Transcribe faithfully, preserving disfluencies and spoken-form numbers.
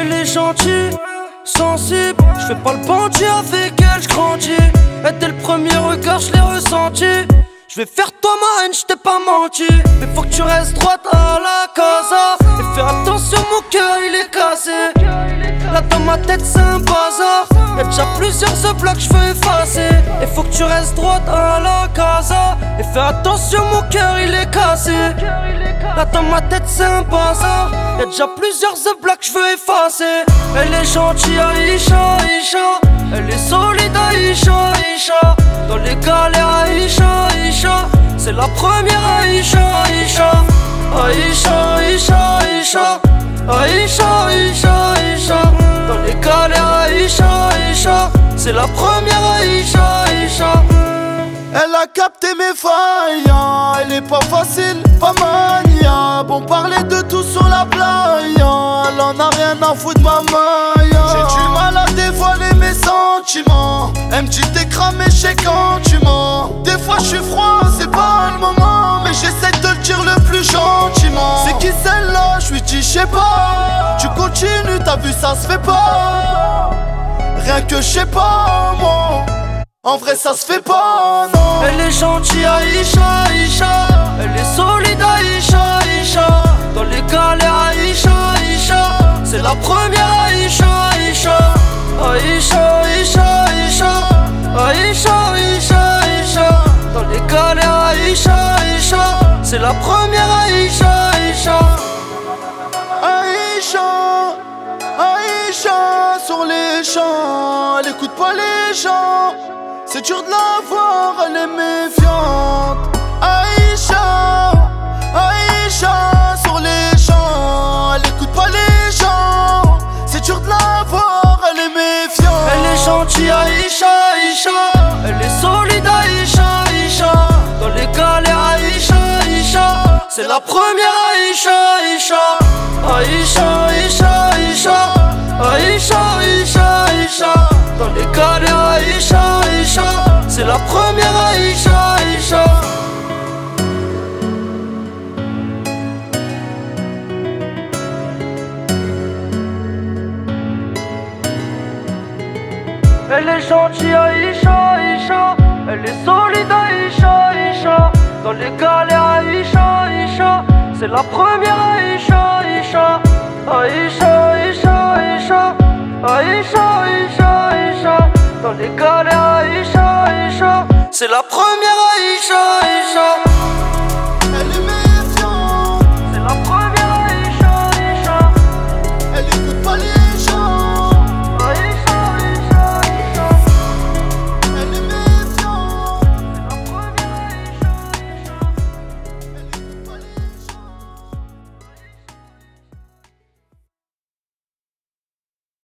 Elle est gentille, sensible. Je fais pas le bandit avec elle, j'grandis. Et dès le premier regard, je l'ai ressenti. Je vais faire toi ma haine, je t'ai pas menti. Mais faut que tu restes droite à la casa. Et fais attention, mon cœur il est cassé. Là dans ma tête c'est un bazar. Y'a déjà plusieurs ce bloc je veux effacer. Et faut que tu restes droite à la casa. Et fais attention, mon cœur il est cassé. Là dans ma tête c'est un bazar. Y'a déjà plusieurs the blocs je veux effacer. Elle est gentille Aïcha, Aïcha. Elle est solide Aïcha, Aïcha. Dans les galères Aïcha, Aïcha. C'est la première Aïcha, Aïcha. Aïcha, Aïcha, Aïcha. Aïcha, Aïcha, Aïcha. Dans les galères Aïcha, Aïcha. C'est la première Aïcha, Aïcha. Elle a capté mes failles, hein. Elle est pas facile, pas mania. Bon parler de tout sur la playa, hein. Elle en a rien à foutre ma maille, hein. J'ai du mal à dévoiler mes sentiments. Elle me dit t'es cramé, je sais quand tu mens. Des fois je suis froid, c'est pas le moment. Mais j'essaie de le dire le plus gentiment. C'est qui celle-là, je lui dis je sais pas. Tu continues, t'as vu ça se fait pas. Rien que je sais pas moi. En vrai ça se fait pas, non. Elle est gentille Aïcha, Aïcha. Elle est solide Aïcha, Aïcha. Dans les galères Aïcha, Aïcha. C'est la première Aïcha, Aïcha. Aïcha, Aïcha, Aïcha. Aïcha, Aïcha, Aïcha. Dans les galères Aïcha, Aïcha. C'est la première Aïcha, Aïcha. Aïcha, Aïcha, sur les champs. Elle écoute pas les gens. C'est dur de la voir, elle est méfiante. Aïcha, Aïcha, sur les champs. Elle écoute pas les gens. C'est dur de la voir, elle est méfiante. Elle est gentille Aïcha, Aïcha. Elle est solide Aïcha, Aïcha. Dans les galères Aïcha, Aïcha. C'est la première Aïcha, Aïcha. Aïcha, Aïcha, Aïcha. Aïcha, Aïcha, Aïcha. Dans les galères Aïcha, Aïcha. C'est la première Aïcha, Aïcha. Elle est gentille Aïcha, Aïcha. Elle est solide Aïcha, Aïcha. Dans les galères Aïcha, Aïcha. C'est la première Aïcha, Aïcha. Aïcha, Aïcha, Aïcha. Aïcha, Aïcha, Aïcha. Dans les galères Aïcha, Aïcha. C'est la première